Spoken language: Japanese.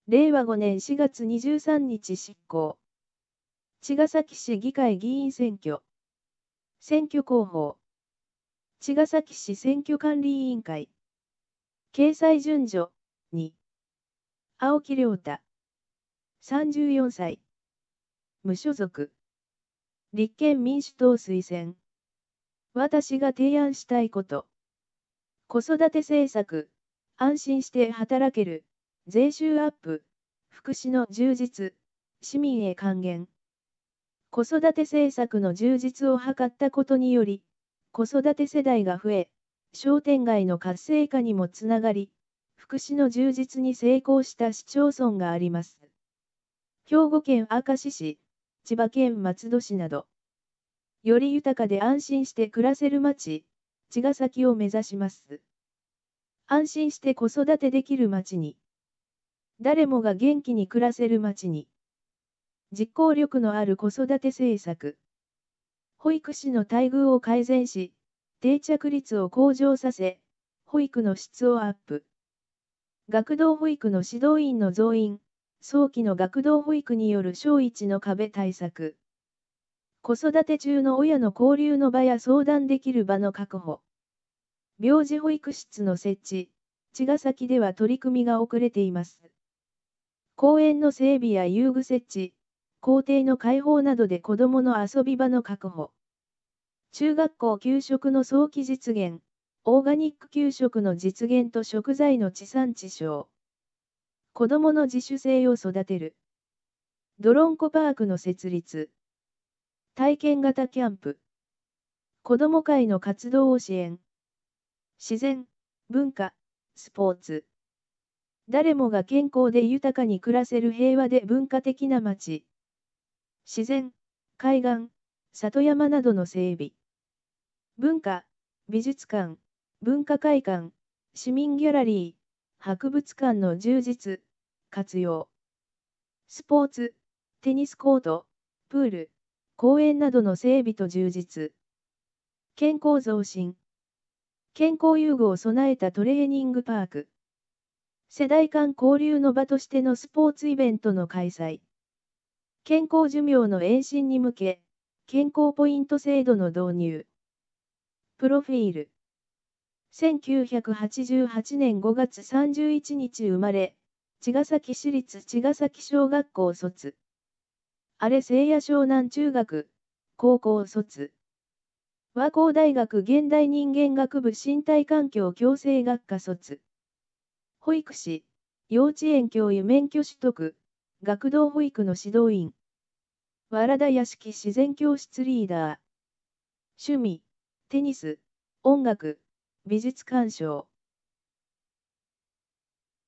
令和5年4月23日執行。茅ヶ崎市議会議員選挙。選挙広報。茅ヶ崎市選挙管理委員会。掲載順序、2。青木亮太。34歳。無所属。立憲民主党推薦。私が提案したいこと。子育て政策、安心して働ける、税収アップ、福祉の充実、市民へ還元。子育て政策の充実を図ったことにより、子育て世代が増え、商店街の活性化にもつながり、福祉の充実に成功した市町村があります。兵庫県明石市、千葉県松戸市など、より豊かで安心して暮らせる町、茅ヶ崎を目指します。安心して子育てできる町に、誰もが元気に暮らせる町に、実行力のある子育て政策。保育士の待遇を改善し、定着率を向上させ、保育の質をアップ。学童保育の指導員の増員、早期の学童保育による小1の壁対策。子育て中の親の交流の場や相談できる場の確保。病児保育室の設置、茅ヶ崎では取り組みが遅れています。公園の整備や遊具設置、校庭の開放などで子どもの遊び場の確保。中学校給食の早期実現、オーガニック給食の実現と食材の地産地消。子どもの自主性を育てる。どろんこパークの設立。体験型キャンプ。子ども会の活動を支援。自然、文化、スポーツ。誰もが健康で豊かに暮らせる平和で文化的な街。自然、海岸、里山などの整備。文化、美術館、文化会館、市民ギャラリー、博物館の充実、活用。スポーツ、テニスコート、プール、公園などの整備と充実。健康増進。健康遊具を備えたトレーニングパーク。世代間交流の場としてのスポーツイベントの開催。健康寿命の延伸に向け、健康ポイント制度の導入。プロフィール。1988年5月31日生まれ、茅ヶ崎市立茅ヶ崎小学校卒。あれ聖夜湘南中学、高校卒。和光大学現代人間学部身体環境矯正学科卒。保育士、幼稚園教諭免許取得、学童保育の指導員。藁田屋敷自然教室リーダー。趣味、テニス、音楽、美術鑑賞。